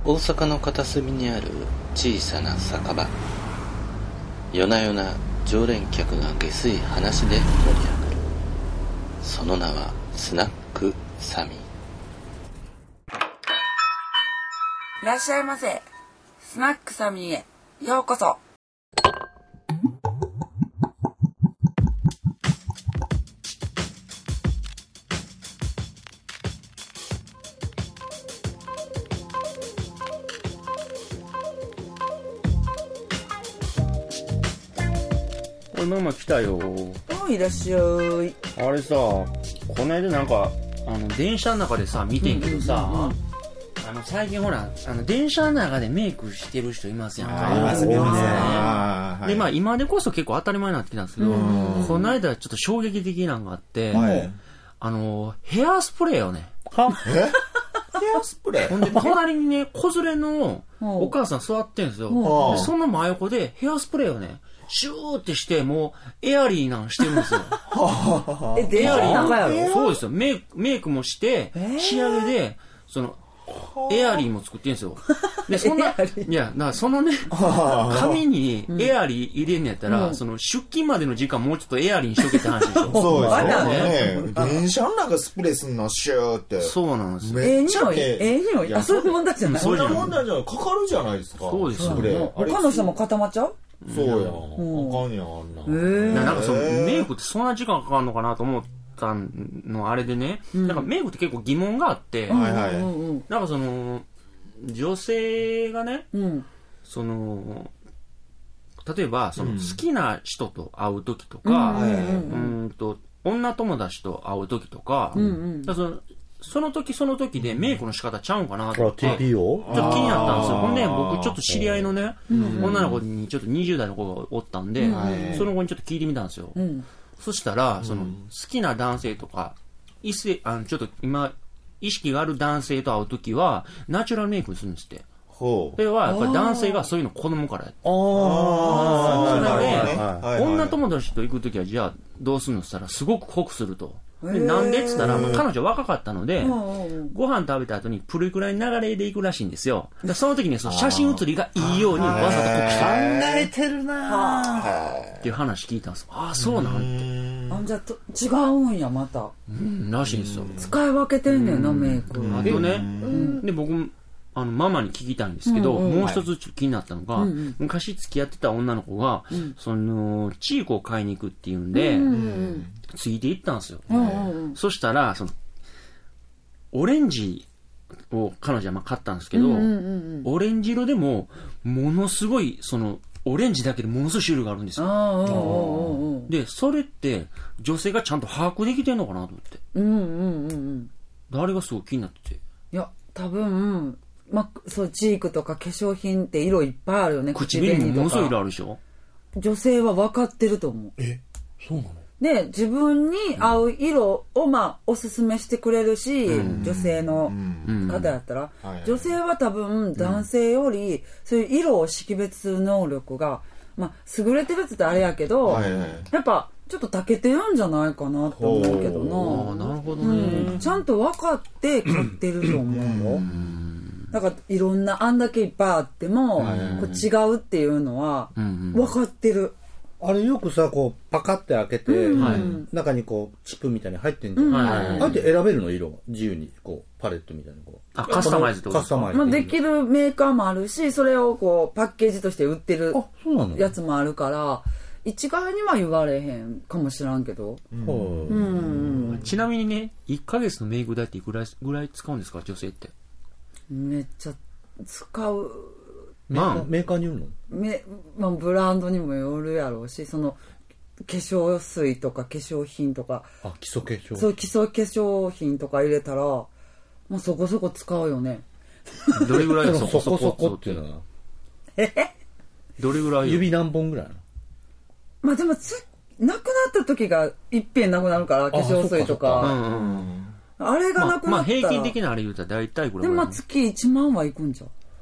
大阪の片隅にある小さな酒場。夜な夜な常連客が下水話で盛り上がる。その名はスナックサミー。 いらっしゃいませ。スナックサミーへようこそ。 ママ来たよ。 いらっしゃい。 あれさ、この間なんか電車の中でさ見てんけどさ、最近ほら電車の中でメイクしてる人いますやんか。 いますね。 でまあ今でこそ結構当たり前になってきたんですけど、この間ちょっと衝撃的なのがあって、ヘアスプレーをね。 ヘアスプレー。 ほんで隣にね子連れのお母さん座ってんですよ。でその真横でヘアスプレーをねシューってしてもうエアリーなんしてるんですよ。 エアリーなんかやろ。 そうですよ。メイクもして仕上げでそのエアリーも作ってんですよ。でそんないやだからそのね紙にエアリー入れんのやったら、その出勤までの時間もうちょっとエアリーにしとけって話でしょ。 そうですね。電車の中スプレーすんのシューって。 そうなんですよ。 匂い。あ、そういう問題じゃない。 そんな問題じゃない。かかるじゃないですか。 そうですよ。 他の人も固まっちゃう？ そうやん。あかんやん、あんな。 なんかそのメイクってそんな時間かかるのかなと思ったのあれでね、なんかメイクって結構疑問があって、なんかその女性がね、その例えばその好きな人と会う時とか、女友達と会う時とか、その時その時でメイクの仕方ちゃうんかなと思って、ちょっと気になったんですよ。ほんで僕ちょっと知り合いのね、女の子にちょっと20代の子がおったんで、その子にちょっと聞いてみたんですよ。そしたらその好きな男性とかちょっと今意識がある男性と会う時はナチュラルメイクするんですって。それはやっぱり男性がそういうの子供からやって、それで女友達と行く時はじゃあどうするのって言ったらすごく濃くすると。でなんでっつったら、彼女若かったので、ご飯食べた後にプリクラに流れで行くらしいんですよ。その時にその写真写りがいいようにわざと濃くして考えてるなぁっていう話聞いたんです。ああそうなんて。 じゃあ違うんやまた。 らしいんですよ。 使い分けてんねんなメイク。 あとね、で僕ママに聞きたいんですけど、もう一つ気になったのが、昔付き合ってた女の子が、そのチークを買いに行くっていうんで、ついて行ったんですよ。そしたらそのオレンジを彼女は買ったんですけど、オレンジ色でもものすごいそのオレンジだけでものすごい種類があるんですよ。でそれって女性がちゃんと把握できてんのかなと思って、誰がすごい気になってて、 いや多分そうチークとか化粧品って色いっぱいあるよね。 唇にものすごい色あるでしょ。 女性は分かってると思う。 そうなの？ で自分に合う色をおすすめしてくれるし、女性の方やったら、女性は多分男性よりそういう色を識別する能力が優れてるってあれやけど、やっぱちょっと長けてるんじゃないかなと思うけどな。 なるほどね、 ちゃんと分かって買ってると思うよ。だからいろんなあんだけいっぱいあっても、こう違うっていうのは分かってる。 あれよくさこうパカって開けて、中にこうチップみたいに入ってんじゃん。あえて選べるの色自由にこうパレットみたいなこうカスタマイズってことですか？ できるメーカーもあるし、それをこうパッケージとして売ってるやつもあるから、一概には言われへんかもしらんけど。 ちなみにね、1ヶ月のメイク代っていくらぐらい使うんですか、女性って？ めっちゃ使う。 メーカーによるの？ブランドにもよるやろうし、その化粧水とか化粧品とか、 基礎化粧、 そう基礎化粧品とか入れたらもうそこそこ使うよね。 どれぐらいそこそこっていうのはどれぐらい？ 指何本ぐらいなの？でもなくなった時がいっぺんなくなるから、化粧水とかあれがなくなったら、 平均的なあれ言うたら大体これで月1万はいくんじゃん。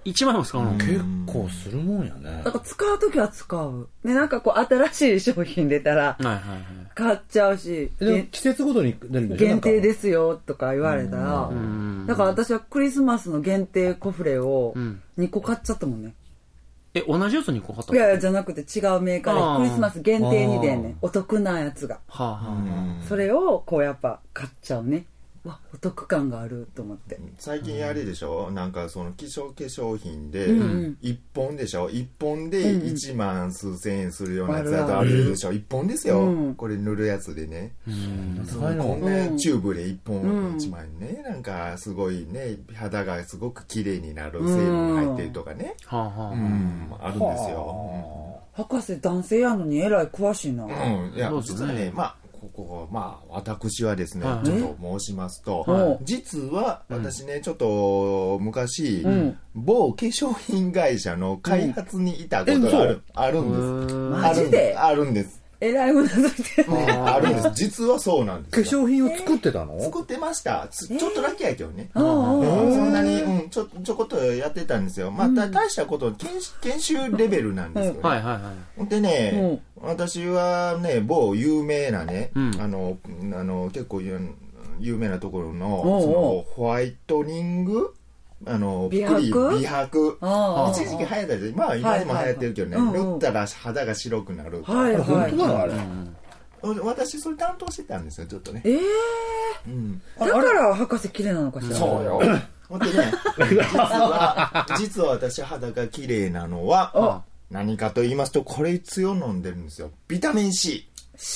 1万円も使うの？ 結構するもんやね。 だから使うときは使う。ね、なんかこう新しい商品出たら、買っちゃうし。 季節ごとに出るんでしょ？ 限定ですよとか言われたら、だから私はクリスマスの限定コフレを2個買っちゃったもんね。 同じやつ2個買った？ いやいや、じゃなくて違うメーカーでクリスマス限定にでね、お得なやつが。それをこうやっぱ買っちゃうね。わ、お得感があると思って。 最近あれでしょ、なんかその化粧品で1本でしょ、1本で1万数千円するようなやつだとあるでしょ、1本ですよ、これ塗るやつでね、こんなチューブで1本1万円ね、なんかすごいね、肌がすごく綺麗になる成分が入ってるとかね、あるんですよ。 博士男性やのにえらい詳しいな。 いや実はね、私はですね、ちょっと申しますと、実は私ね、ちょっと昔、某化粧品会社の開発にいたことがあるんです。 マジで？ あるんです。 えらいうなずいてるね。 あるんです。実はそうなんです。 化粧品を作ってたの？ 作ってました。ちょっとだけやけどね。そんなに、ちょこっとやってたんですよ。まあ、大したこと、研修レベルなんですよね。でね、私はね、某有名なね、結構有名なところの、そのホワイトニング美白。 一時期流行ったじゃん。まあ今でも流行ってるけどね、塗ったら肌が白くなる。 本当なのあれ。 私それ担当してたんですよ、ちょっとね。 だから博士綺麗なのかしら。 そうよ。ほんとね、実は私肌が綺麗なのは何かと言いますと、これ強飲んでるんですよ。ビタミン C。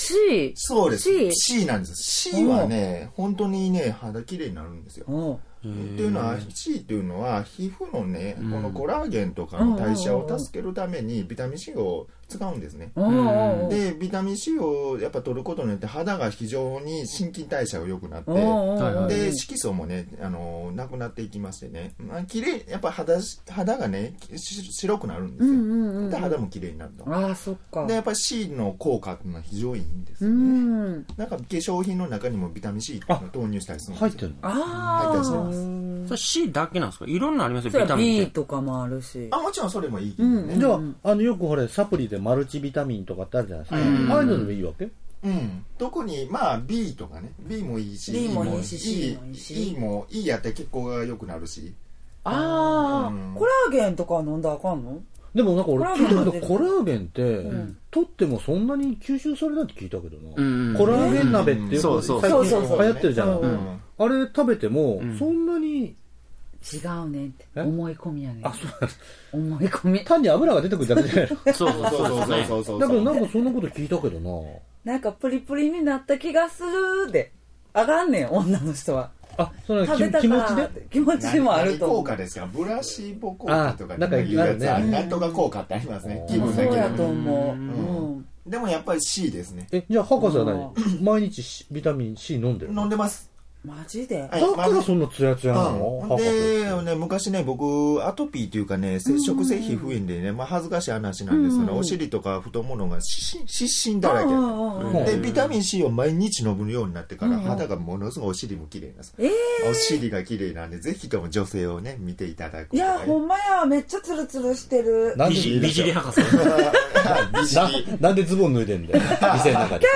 C？ そうです。C なんです。C はね、本当にね、肌綺麗になるんですよ。っていうのは C っていうのは皮膚のね、このコラーゲンとかの代謝を助けるためにビタミン C を使うんですね。でビタミン C をやっぱ取ることによって肌が非常に新陳代謝が良くなって、で色素もねなくなっていきましてね、綺麗やっぱ肌がね白くなるんですよ。で肌も綺麗になると。 そっか。 でやっぱり C の効果っていうのは非常にいいんですよね。なんか化粧品の中にもビタミン C っていうのを投入したりするんですよ。 入ってるの？ 入ったりしてます。 それ C だけなんですか？いろんなありますよ、 ビタミン B とかもあるし。 もちろんそれもいいけどね。 じゃあよくほれサプリでマルチビタミンとかってあるじゃないですか。ああいうのでもいいわけ？ 特にまあ B とかね、 B もいいし B もいいし C もいいし E もいいやって血行が良くなるし。 コラーゲンとかは飲んだらあかんの？ でもなんか俺聞いたけどコラーゲンって取ってもそんなに吸収されないって聞いたけどな。コラーゲン鍋ってよく最近流行ってるじゃん。あれ食べてもそんなに違うねんって。思い込みやねん。 そうなんです。 思い込み。 単に油が出てくるだけじゃないの？ そうだけどなんかそんなこと聞いたけどな。なんかプリプリになった気がするであかんねん、女の人は。 その気持ちで気持ちもあると思う。 効果ですか？ブラシーボ効果とかいうやつ、なんとか効果ってありますね。気分だけで。 そうやと思う。でもやっぱり C ですね。 じゃあ博士は何？毎日ビタミン C 飲んでる？ 飲んでます。 マジで？ だからそんなツヤツヤなの？ でね、昔ね、僕アトピーっていうかね、接触性皮膚炎でね、恥ずかしい話なんですけど、お尻とか太ももが湿疹だらけで、ビタミン C を毎日飲むようになってから肌がものすごいお尻も綺麗なんです。お尻が綺麗なんで、ぜひとも女性をね見ていただく。 いやほんまや、めっちゃツルツルしてる。 美尻博士。 なんでズボン脱いでんだよ、店の中で。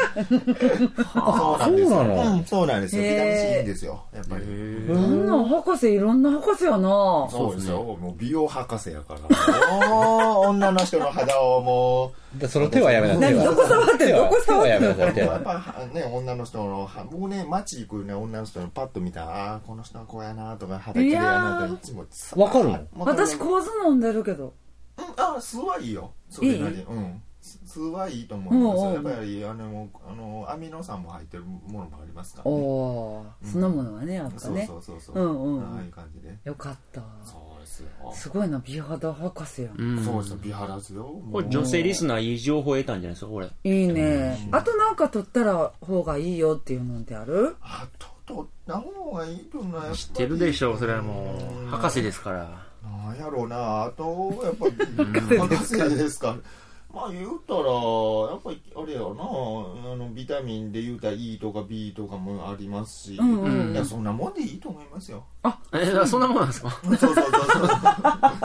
そうなんですよ。ビタミン Cいいんですよ、やっぱり。 博士、いろんな博士やな。 そうですよ、もう美容博士やから。女の人の肌をもう。その手はやめなさい。 どこ触ってる？どこ触ってる？ やっぱね、女の人の、僕ね、街行くね、女の人のパッと見たら、この人はこうやなとか、肌綺麗やなとか、いつも。 わかるの？ 私、構図飲んでるけど。 酢はいいよ。それなり。酢はいいと思います。やっぱりアミノ酸も入ってるものもありますからね。 そのものはね、やっぱね。 そう。ああいう感じで。 よかった。 そうですよ。 すごいな、美肌博士やん。そうですよ、美肌ですよ。 これ女性リスナーいい情報得たんじゃないですか、これ。 いいね。あとなんか取ったら方がいいよっていうのってある？ あと取った方がいいというのは知ってるでしょ、それはもう博士ですから。 なんやろうな、あとやっぱり博士ですから。まあ言うたら、やっぱりあれやな、ビタミンで言うたら E とか B とかもありますし、いやそんなもんでいいと思いますよ。 そんなもんなんですか？ そう。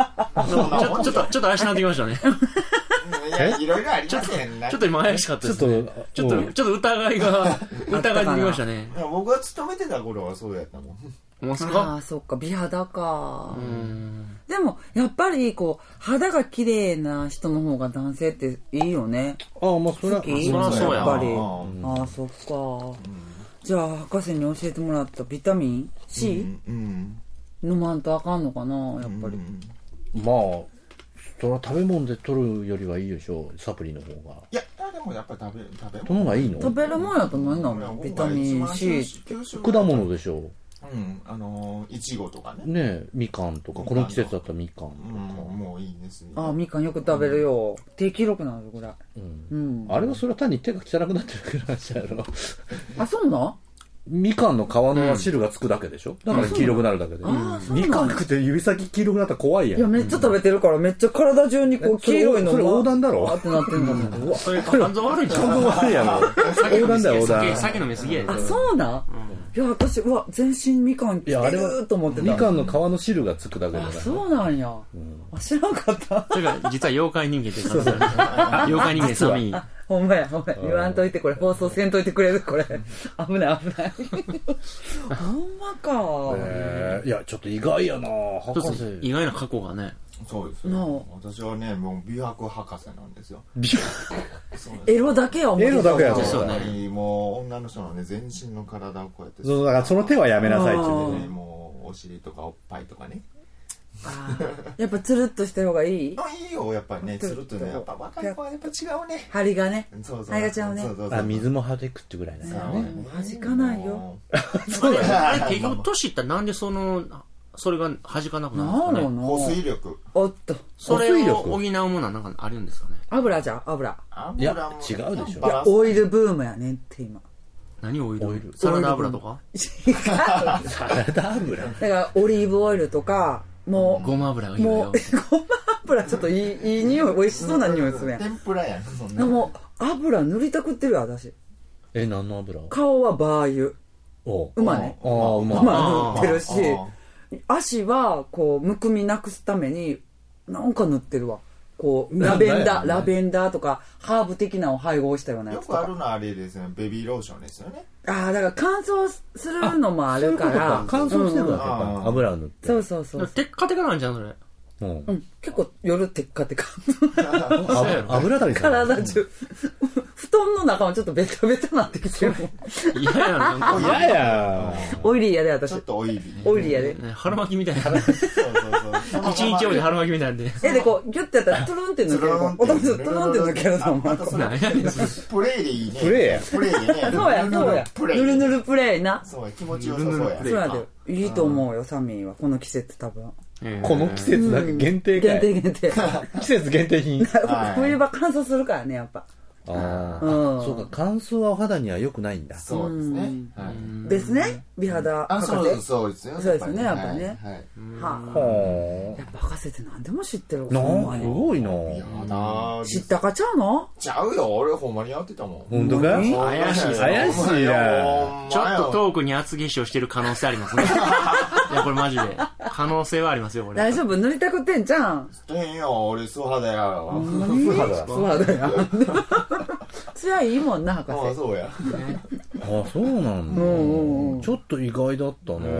ちょっと怪しくなってきましたね。 いろいろありますね。 ちょっと今怪しかったですね。ちょっと疑い出てきましたね。 僕が勤めてた頃はそうやったもん。 ああ、そっか、美肌か。でも、やっぱり、こう、肌が綺麗な人の方が男性っていいよね。 ああ、まあ、それはそうや。 やっぱり。ああ、そっか。じゃあ、博士に教えてもらったビタミン C？ 飲まんとあかんのかな、やっぱり。 まあ、それは食べ物で取るよりはいいでしょう、サプリの方が。 いや、でもやっぱり食べるその方がいいの？ 食べるもんやと何なの？ビタミン C。 果物でしょう。 いちごとかね。 ねえ、みかんとか、この季節だったらみかんとか。 もういいですね。 あ、みかんよく食べるよ。低記録なのこれ。 あれはそれは単に手が汚くなってるからじゃろ。 あ、そうな？ みかんの皮の汁がつくだけでしょ、だから黄色くなるだけで。みかん食って指先黄色くなったら怖いやん。 いや、めっちゃ食べてるから、めっちゃ体中にこう黄色いのが。 それ横断だろってなってんだもん。 それ肝臓悪いんちゃう？ 肝臓悪いやろ。横断だよ、横断。 酒飲みすぎやで。 あ、そうなん？いや、私、全身みかん来てると思ってた。 みかんの皮の汁がつくだけだから。 そうなんや。知らんかった。 それが、実は妖怪人間って感じだね。妖怪人間サミー。 ほんまや。言わんといて、これ放送せんといてくれるこれ。危ない。ほんまか。 いや、ちょっと意外やな、博士。 意外な過去がね。 そうですよ。私はね、もう美白博士なんですよ。 美白？ エロだけは思ってた。 エロだけやですよね。 もう女の人のね、全身の体をこうやって。 そう、だからその手はやめなさいって言うね。もうお尻とかおっぱいとかね。 やっぱつるっとした方がいい？ いいよ、やっぱりね、つるっとね、やっぱ若い子はやっぱ違うね。 張りがね。 そう張りが違うね。 水も弾くってぐらいだよね。 弾かないよ。 そうだね。結局年いったらなんでそれが弾かなくなるんですかね。 保水力。 おっと。 それを補うものはなんかあるんですかね。 油じゃん、油。 いや、違うでしょ。 いや、オイルブームやねって今。 何オイル？サラダ油とか？ 違う。 サラダ油？ だからオリーブオイルとか、もう。 ごま油がいいよ。 ごま油ちょっといい匂い、美味しそうな匂いするやん。 天ぷらやん、そんな。 でも、油塗りたくってるよ、私。 何の油？ 顔はバー油。馬ね。馬塗ってるし、足は、こう、むくみなくすために、なんか塗ってるわ。こう、ラベンダーとか、ハーブ的なのを配合したようなやつとか。 よくあるのはあれですね、ベビーローションですよね。 ああ、だから乾燥するのもあるから。 乾燥してるわけか。油を塗って。 そう。 テッカテカなんじゃん、それ。 結構夜テッカテカ。 油だりさ。 体中。布団の中もちょっとベタベタなってきてるもん。 嫌やな、なんか。 嫌や。 オイリーやで、私。 ちょっとオイリー。 オイリーやで。 春巻きみたいな。そう。一日用で春巻きみたいなんで。 で、こう、ギュッてやったら、トゥルンって抜ける。おともトゥルンって抜けると思う。 プレイでいいね。 プレイや。 プレイでね。 そうや。ぬるぬるプレイな。 そうや、気持ちよさそうや。 そうやで。いいと思うよ、サミーは。この季節多分。 この季節だけ限定かい。 限定。 季節限定品。 冬場乾燥するからね、やっぱ。 そうか、乾燥はお肌には良くないんだ。 そうですね。 ですね、美肌博士。 そうですよ。 そうですよね、やっぱね。はあ。やっぱ博士って何でも知ってる。 すごいな。 知ったかちゃうの？ ちゃうよ、俺ほんまにやってたもん。 本当か？ 怪しいな。 ちょっと遠くに厚化粧してる可能性ありますね。いや、これマジで。可能性はありますよ、これ。 大丈夫？塗りたくってんじゃん。 してへんよ、俺素肌や。 素肌や。そりゃいいもんな、博士。 ああ、そうや。 そうなんだ。ちょっと意外だったな。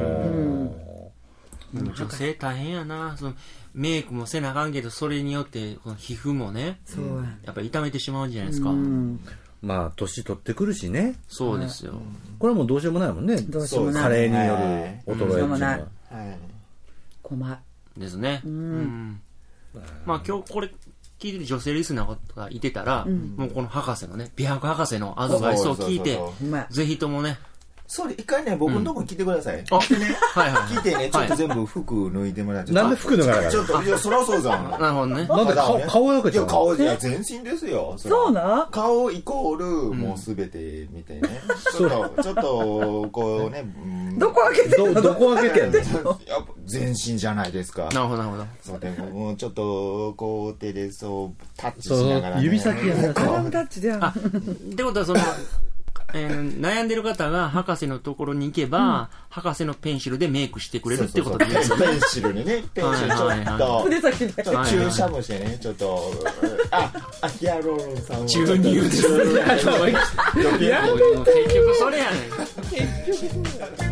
女性大変やな。メイクもせなあかんけど、それによってこの皮膚もね、やっぱ痛めてしまうんじゃないですか。 まあ年取ってくるしね。 そうですよ。 これはもうどうしようもないもんね。 どうしようもない。 加齢による衰えっていうのは。 困る。 ですね。まあ今日これ聞いてて女性リスナーがいてたら、もうこの博士のね、美白博士のアドバイスを聞いて、ぜひともね、 それ一回ね、僕のとこに聞いてください。聞いてね、ちょっと全部服脱いでもらって。 なんで服脱がなかった？ ちょっと、いや、そらそうじゃん。 なるほどね。 なんで顔やけちゃう？ いや、顔じゃ全身ですよ。 そうな？ 顔イコール、もうすべてみたいね。ちょっと、こうね。 どこ開けてんの？ どこ開けてんの？ やっぱ全身じゃないですか。 なるほど、なるほど。 そうでも、ちょっと、こう手でタッチしながら。 指先やな。 タッチでやん。 ってことは悩んでる方が博士のところに行けば、博士のペンシルでメイクしてくれるってことでいいですよね。 ペンシルにね、ペンシルちょっと、注射もしてね、ちょっと、ヒアルロン酸を。 注入です。結局それやねん。結局。